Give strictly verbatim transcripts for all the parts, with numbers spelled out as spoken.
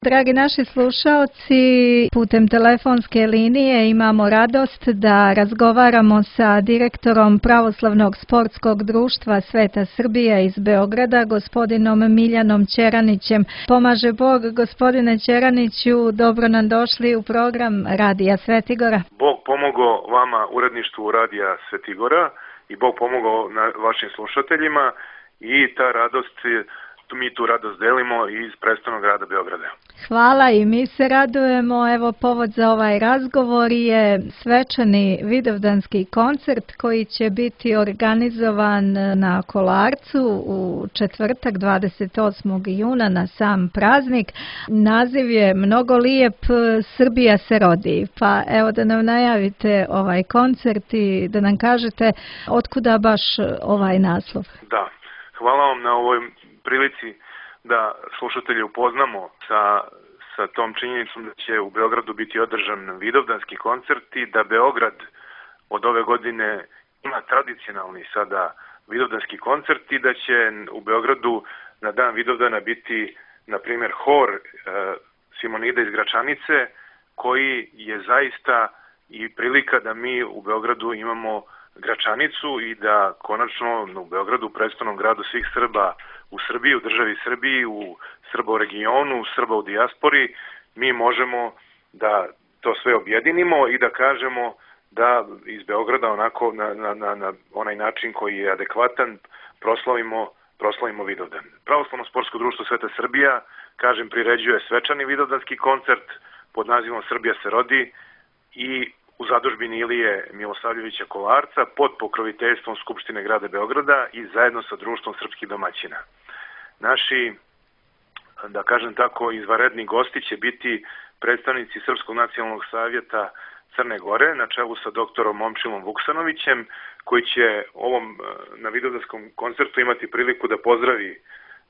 Dragi naši slušaoci, putem telefonske linije imamo radost da razgovaramo sa direktorom Pravoslavnog sportskog društva Sveta Srbija iz Beograda, gospodinom Miljanom Ćeranićem. Pomaže Bog, gospodine Ćeraniću, dobro nam došli u program Radija Svetigora. Bog pomogao vama uredništvu Radija Svetigora i Bog pomogao na vašim slušateljima i ta radost, mi tu radost delimo iz prestolnog grada Beograda. Hvala i mi se radujemo. Evo, povod za ovaj razgovor je svečani vidovdanski koncert koji će biti organizovan na Kolarcu u četvrtak dvadeset osmog juna na sam praznik. Naziv je mnogo lijep, Srbija se rodi. Pa evo da nam najavite ovaj koncert i da nam kažete otkuda baš ovaj naslov. Da, hvala vam na ovoj prilici da slušatelje upoznamo sa, sa tom činjenicom da će u Beogradu biti održan vidovdanski koncert i da Beograd od ove godine ima tradicionalni sada vidovdanski koncert i da će u Beogradu na dan Vidovdana biti, na primjer, hor e, Simonida iz Gračanice, koji je zaista i prilika da mi u Beogradu imamo Gračanicu i da konačno u Beogradu, u prestolnom gradu svih Srba u Srbiji, u državi Srbiji, u Srba u regionu, Srba u dijaspori, mi možemo da to sve objedinimo i da kažemo da iz Beograda onako na, na, na, na onaj način koji je adekvatan proslavimo, proslavimo Vidovdan. Pravoslavno sportsko društvo Sveta Srbija, kažem, priređuje svečani vidovdanski koncert pod nazivom Srbija se rodi i u zadužbini Ilije Milosavljevića Kolarca pod pokroviteljstvom Skupštine grada Beograda i zajedno sa društvom srpskih domaćina. Naši, da kažem tako, izvanredni gosti će biti predstavnici Srpskog nacionalnog savjeta Crne Gore na čelu sa doktorom Momčilom Vuksanovićem, koji će ovom na vidovdanskom koncertu imati priliku da pozdravi e,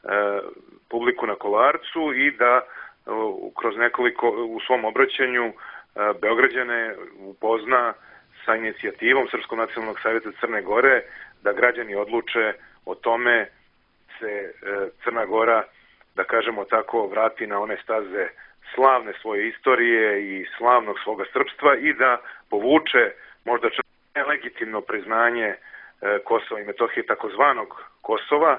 publiku na Kolarcu i da o, kroz nekoliko u svom obraćanju Beograđane upozna sa inicijativom Srpskog nacionalnog savjeta Crne Gore da građani odluče o tome se Crna Gora, da kažemo tako, vrati na one staze slavne svoje istorije i slavnog svoga srpstva i da povuče možda čak nelegitimno priznanje Kosova i Metohije, takozvanog Kosova,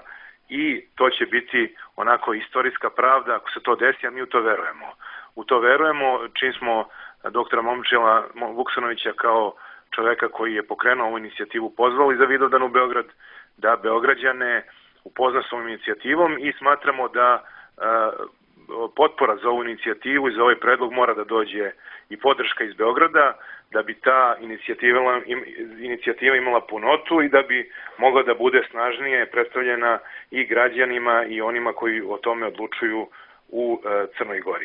i to će biti onako istorijska pravda ako se to desi, a mi u to verujemo. U to verujemo, čim smo doktora Momčila Vuksanovića kao čoveka koji je pokrenuo ovu inicijativu pozvali za Vidovdan u Beograd, da Beograđane upozna s ovom inicijativom i smatramo da a, potpora za ovu inicijativu i za ovaj predlog mora da dođe i podrška iz Beograda, da bi ta inicijativa, inicijativa imala punotu i da bi mogla da bude snažnije predstavljena i građanima i onima koji o tome odlučuju u a, Crnoj Gori.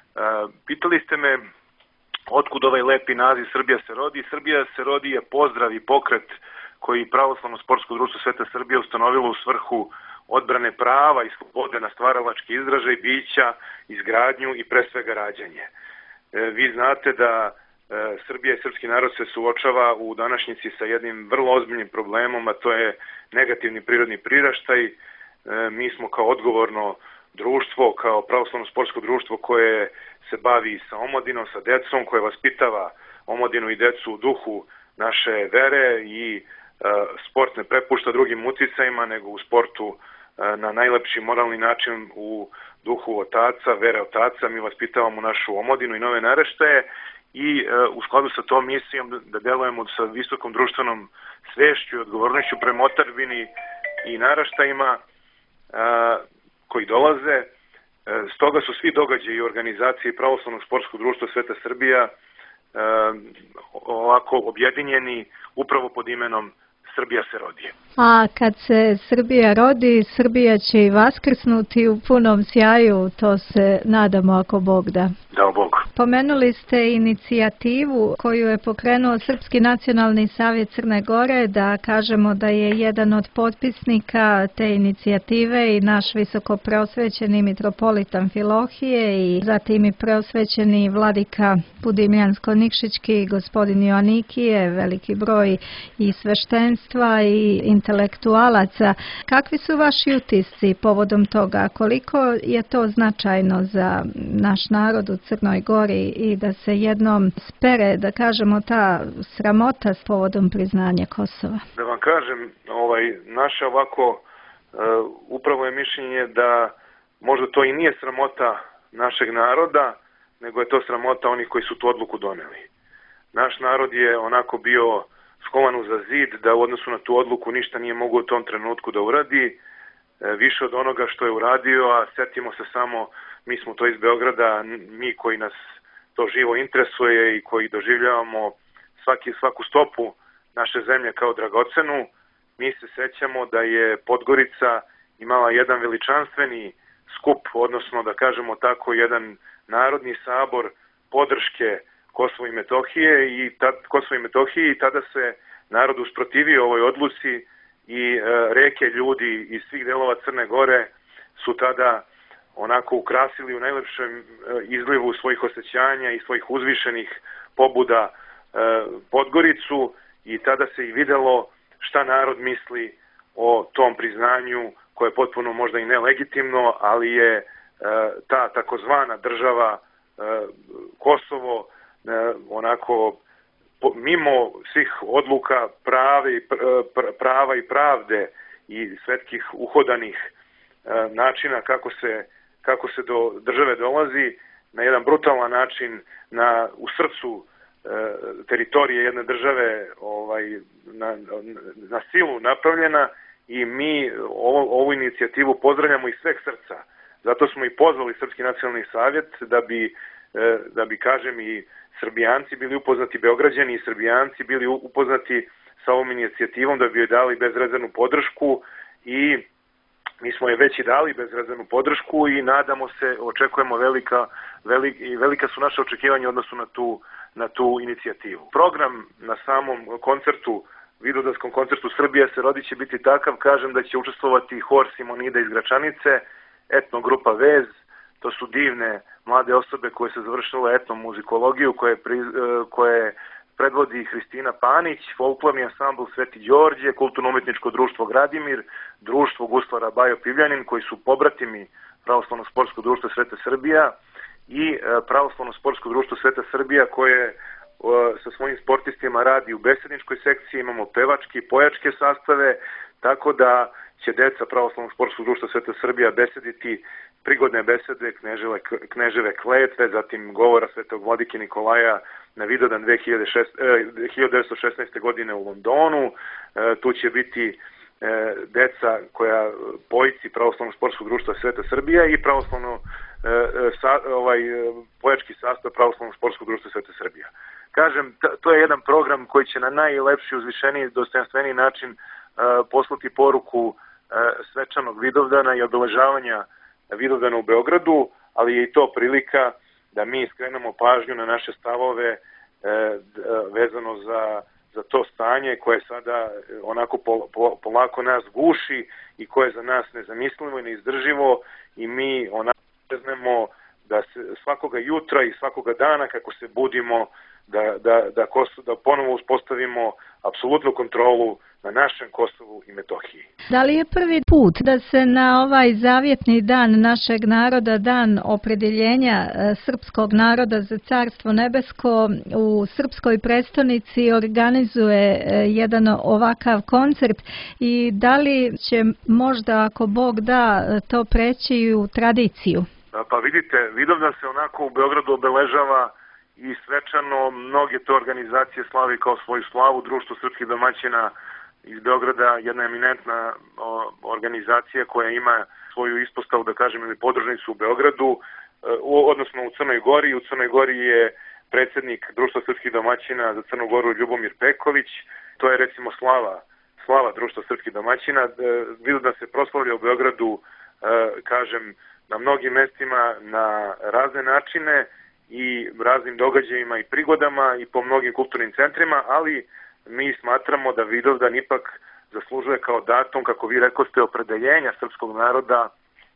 A, pitali ste me otkud ovaj lepi naziv Srbija se rodi. Srbija se rodi je pozdrav i pokret koji Pravoslavno sportsko društvo Sveta Srbija ustanovilo u svrhu odbrane prava i slobode na stvaralački izražaj bića, izgradnju i pre svega rađanje. E, vi znate da e, Srbija i srpski narod se suočava u današnjici sa jednim vrlo ozbiljnim problemom, a to je negativni prirodni priraštaj. E, mi smo kao odgovorno društvo, kao pravoslavno sportsko društvo koje se bavi sa omladinom, sa decom, koje vaspitava omladinu i decu u duhu naše vere i e, sport ne prepušta drugim uticajima, nego u sportu e, na najlepši moralni način u duhu otaca, vere otaca. Mi vaspitavamo našu omladinu i nove naraštaje i e, u skladu sa tom misijom da delujemo sa visokom društvenom svešću i odgovornošću prema otadžbini i naraštajima e, koji dolaze. Stoga su svi događaji i organizacije Pravoslavnog sportskog društva Sveta Srbija e, ovako objedinjeni upravo pod imenom Srbija se rodi. A kad se Srbija rodi, Srbija će i vaskrsnuti u punom sjaju, to se nadamo ako Bog da. Dao Bog. Pomenuli ste inicijativu koju je pokrenuo Srpski nacionalni savjet Crne Gore, da kažemo da je jedan od potpisnika te inicijative i naš visoko preosvećeni mitropolit Amfilohije i zatim i preosvećeni vladika Budimljansko-Nikšićki gospodin Joanikije, veliki broj i sveštenstva i intelektualaca. Kakvi su vaši utisci povodom toga? Koliko je to značajno za naš narod u Crnoj Gori i da se jednom spere, da kažemo, ta sramota s povodom priznanja Kosova? Da vam kažem, ovaj, naše ovako uh, upravo je mišljenje da možda to i nije sramota našeg naroda, nego je to sramota onih koji su tu odluku doneli. Naš narod je onako bio skovan uza zid, da u odnosu na tu odluku ništa nije mogao u tom trenutku da uradi, e, više od onoga što je uradio, a setimo se samo, mi smo to iz Beograda, mi koji nas to živo interesuje i koji doživljavamo svaki, svaku stopu naše zemlje kao dragocenu, mi se sećamo da je Podgorica imala jedan veličanstveni skup, odnosno da kažemo tako jedan narodni sabor podrške Kosovo i Metohije i tad, Kosovo i Metohije i tada se narod usprotivio ovoj odluci i e, reke ljudi iz svih delova Crne Gore su tada onako ukrasili u najlepšem e, izlivu svojih osjećanja i svojih uzvišenih pobuda e, Podgoricu i tada se i videlo šta narod misli o tom priznanju koje je potpuno možda i nelegitimno, ali je e, ta takozvana država e, Kosovo e, onako po, mimo svih odluka prave, prava i pravde i svetkih uhodanih e, načina kako se, kako se do države dolazi na jedan brutalan način na, u srcu e, teritorije jedne države ovaj, na, na silu napravljena. I mi ovo, ovu inicijativu pozdravljamo iz sveg srca. Zato smo i pozvali Srpski nacionalni savjet da bi, da bi kažem, i Srbijanci bili upoznati, Beograđani i Srbijanci bili upoznati sa ovom inicijativom, da bi joj dali bezrezervnu podršku i mi smo je već i dali bezrezervnu podršku i nadamo se, očekujemo velika, velika, velika su naše očekivanja u odnosu na tu, na tu inicijativu. Program na samom koncertu Vidovdanskom koncertu Srbija se rodi će biti takav, kažem da će učestvovati hor Simonida iz Gračanice, etnogrupa Vez, to su divne mlade osobe koje su završile etnomuzikologiju, koje, koje predvodi Hristina Panić, folklorni ansambl Sveti Đorđe, kulturno-umetničko društvo Gradimir, društvo Guslara Bajo Pivljanin, koji su pobratimi Pravoslavnog sportskog društva Sveta Srbija i Pravoslavno sportsko društvo Sveta Srbija koje sa svojim sportistima radi u besedničkoj sekciji, imamo pevačke i pojačke sastave, tako da će deca Pravoslavnog sportskog društva Sveta Srbija besediti prigodne besede, kneževe, kneževe kletve, zatim govora Svetog vladike Nikolaja na Vidovdan hiljadu devetsto šesnaeste. godine u Londonu. Tu će biti deca koja pojici Pravoslavnog sportskog društva Sveta Srbija i pravoslavno sa, ovaj, pojački sastav Pravoslavnog sportskog društva Sveta Srbija. Kažem, to je jedan program koji će na najlepši, uzvišeniji, dostojanstveniji način uh, poslati poruku uh, svečanog Vidovdana i obeležavanja Vidovdana u Beogradu, ali je i to prilika da mi skrenemo pažnju na naše stavove uh, vezano za, za to stanje koje sada onako pol, pol, polako nas guši i koje je za nas nezamislivo i neizdrživo i mi onako znemo da se svakoga jutra i svakoga dana kako se budimo Da, da, da, Kosovo, da ponovo uspostavimo apsolutnu kontrolu na našem Kosovu i Metohiji. Da li je prvi put da se na ovaj zavjetni dan našeg naroda, dan opredeljenja srpskog naroda za Carstvo nebesko, u srpskoj prestonici organizuje jedan ovakav koncert i da li će možda, ako Bog da, to preći u tradiciju? Pa vidite, Vidovdan se onako u Beogradu obeležava i svečano, mnoge to organizacije slavi kao svoju slavu. Društvo srpskih domaćina iz Beograda, jedna eminentna o, organizacija koja ima svoju ispostavu, da kažem, ili podružnicu u Beogradu, u, odnosno u Crnoj Gori. U Crnoj Gori je predsjednik Društva srpskih domaćina za Crnu Goru Ljubomir Peković. To je recimo slava, slava Društva srpskih domaćina. Vidim da se proslavlja u Beogradu, kažem, na mnogim mestima na razne načine i raznim događajima i prigodama i po mnogim kulturnim centrima, ali mi smatramo da Vidovdan ipak zaslužuje kao datum, kako vi rekoste, opredeljenja srpskog naroda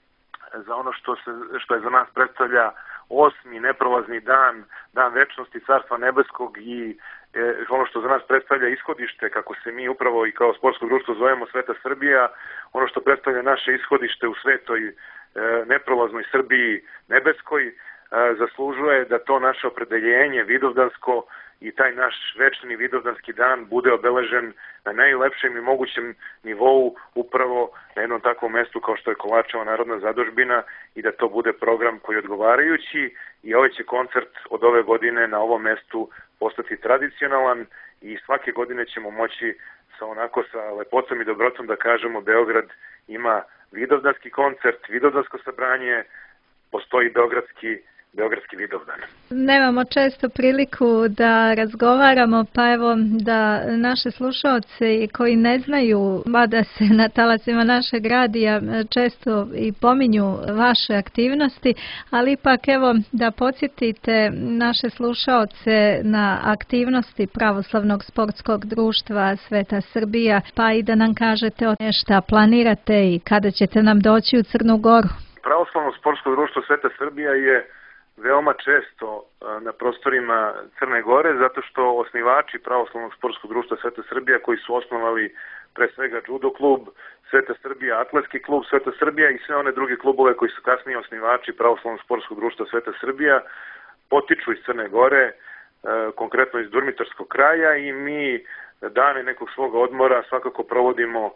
za ono što, se, što je za nas predstavlja osmi neprolazni dan, dan večnosti Carstva nebeskog i e, ono što za nas predstavlja ishodište, kako se mi upravo i kao sportsko društvo zovemo Sveta Srbija, ono što predstavlja naše ishodište u svetoj e, neprolaznoj Srbiji nebeskoj, e, zaslužuje da to naše opredeljenje vidovdansko i taj naš večni vidovdanski dan bude obeležen na najlepšem i mogućem nivou upravo na jednom takvom mestu kao što je Kolarčeva narodna zadužbina i da to bude program koji je odgovarajući i ovaj će koncert od ove godine na ovom mestu postati tradicionalan i svake godine ćemo moći sa onako sa lepocom i dobrotom da kažemo Beograd ima vidovdanski koncert, vidovdansko sabranje, postoji beogradski Beogradski Vidovdan. Nemamo često priliku da razgovaramo, pa evo da naše slušaoce koji ne znaju, mada se na talasima našeg radija često i pominju vaše aktivnosti, ali ipak evo da podsjetite naše slušaoce na aktivnosti Pravoslavnog sportskog društva Sveta Srbija, pa i da nam kažete o nešto planirate i kada ćete nam doći u Crnu Goru. Pravoslavno sportsko društvo Sveta Srbija je veoma često na prostorima Crne Gore, zato što osnivači Pravoslavnog sportskog društva Sveta Srbija, koji su osnovali pre svega judo klub Sveta Srbija, atletski klub Sveta Srbija i sve one druge klubove koji su kasnije osnivači Pravoslavnog sportskog društva Sveta Srbija, potiču iz Crne Gore, konkretno iz Durmitorskog kraja, i mi dane nekog svoga odmora svakako provodimo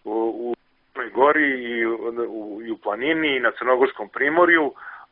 u Crnoj Gori i u, i u planini i na Crnogorskom primorju,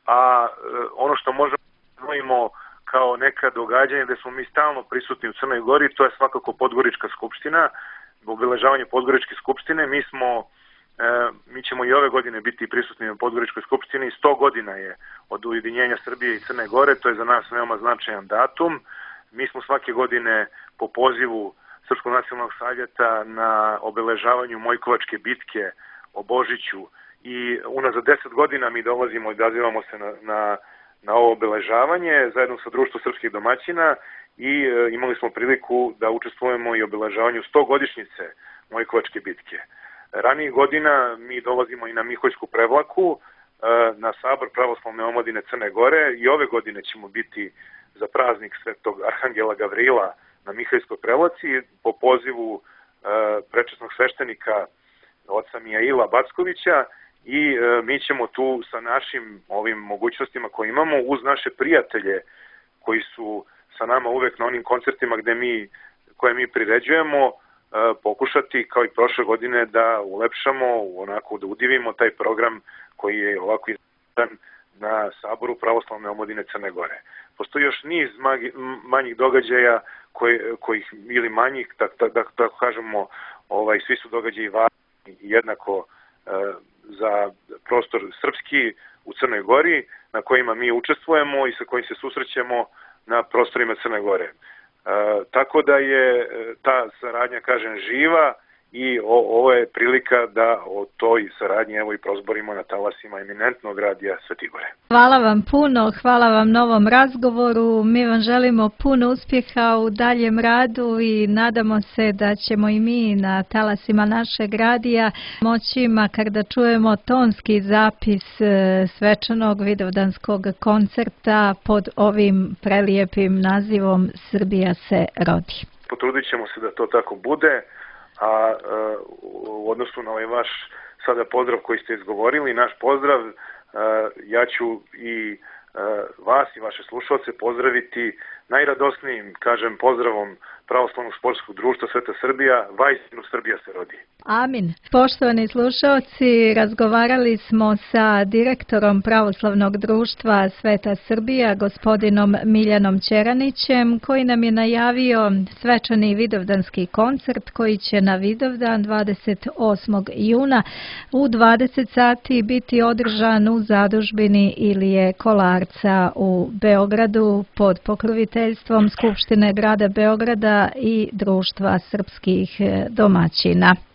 a ono što možemo da znojimo kao neka događanja gde smo mi stalno prisutni u Crnoj Gori, to je svakako Podgorička skupština. Zbog obeležavanja Podgoričke skupštine mi smo, e, mi ćemo i ove godine biti prisutni u Podgoričkoj skupštini. sto godina je od ujedinjenja Srbije i Crne Gore, to je za nas veoma značajan datum. Mi smo svake godine po pozivu Srpskog nacionalnog savjeta na obeležavanju Mojkovačke bitke o Božiću i unazad deset godina mi dolazimo i odazivamo se na, na, na ovo obeležavanje zajedno sa Društvom srpskih domaćina i e, imali smo priliku da učestvujemo i obeležavanju stogodišnjice Mojkovačke bitke. Ranijih godina mi dolazimo i na Miholjsku prevlaku, e, na sabor Pravoslavne omladine Crne Gore, i ove godine ćemo biti za praznik Svetog Arhangela Gavrila na Miholjskoj prevlaci po pozivu e, prečasnog sveštenika oca Mijaila Backovića. I e, mi ćemo tu sa našim ovim mogućnostima koje imamo, uz naše prijatelje koji su sa nama uvek na onim koncertima gde mi, koje mi priređujemo, e, pokušati kao i prošle godine da ulepšamo, onako da udivimo taj program koji je ovako izdan na saboru Pravoslavne omladine Crne Gore. Postoji još niz magi, manjih događaja koji, kojih ili manjih, da, da, da, da kažemo, ovaj, svi su događaji važni i jednako e, za prostor srpski u Crnoj Gori, na kojima mi učestvujemo i sa kojim se susrećemo na prostorima Crne Gore. E, tako da je ta saradnja, kažem, živa i o, ovo je prilika da o toj saradnji evo i prozborimo na talasima eminentnog radija Sveti Gore. Hvala vam puno, hvala vam na ovom razgovoru. Mi vam želimo puno uspjeha u daljem radu i nadamo se da ćemo i mi na talasima našeg radija moći, makar da čujemo tonski zapis svečanog vidovdanskog koncerta pod ovim prelijepim nazivom Srbija se rodi. Potrudit ćemo se da to tako bude. A u odnosu na ovaj vaš sada pozdrav koji ste izgovorili, naš pozdrav, ja ću i vas i vaše slušalce pozdraviti najradosnijim, kažem, pozdravom Pravoslavnog sportskog društva Sveta Srbija, vaistinu Srbija se rodi. Amin. Poštovani slušalci, razgovarali smo sa direktorom Pravoslavnog društva Sveta Srbija, gospodinom Miljanom Ćeranićem, koji nam je najavio svečani vidovdanski koncert koji će na Vidovdan dvadeset osmog juna u dvadeset sati biti održan u zadužbini Ilije Kolarca u Beogradu pod pokroviteljstvom Skupštine grada Beograda i Društva srpskih domaćina.